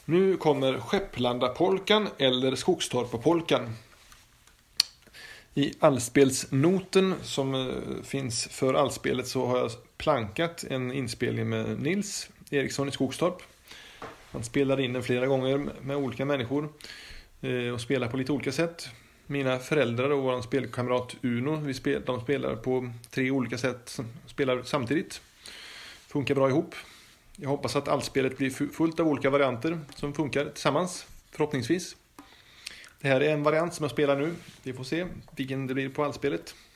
Nu kommer Skepplanda-polkan eller Skogstorpa-polkan. I allspelsnoten som finns för allspelet så har jag plankat en inspelning med Nils Eriksson i Skogstorp. Han spelar in den flera gånger med olika människor och spelar på lite olika sätt. Mina föräldrar och vår spelkamrat Uno, de spelar på 3 olika sätt, spelar samtidigt. Funkar bra ihop. Jag hoppas att allspelet blir fullt av olika varianter som funkar tillsammans, förhoppningsvis. Det här är en variant som jag spelar nu. Vi får se vilken det blir på allspelet.